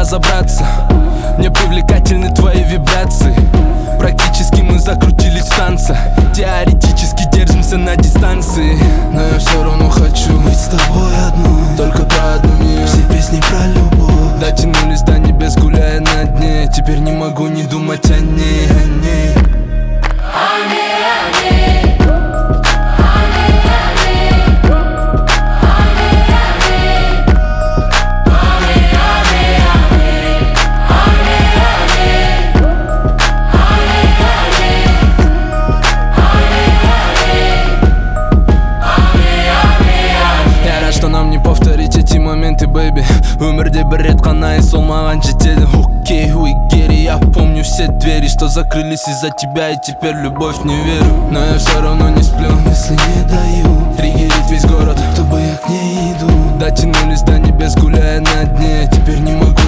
разобраться. Мне привлекательны твои вибрации. Практически мы закрутились в танце. Теоретически держимся на дистанции. Но я все равно хочу быть с тобой одной, только про одну меня. все песни про любовь Дотянулись до небес, гуляя на дне. Теперь не могу не думать о ней, о ней. Повторить эти моменты, бэйби. Өмірде бір рет қана и сол маған жетеді. Окей, уй, Герри, я помню все двери, что закрылись из-за тебя, и теперь любовь не верю. Но я все равно не сплю, если не даю триггерить весь город, чтобы я к ней иду. Дотянулись до небес, гуляя на дне. Теперь не могу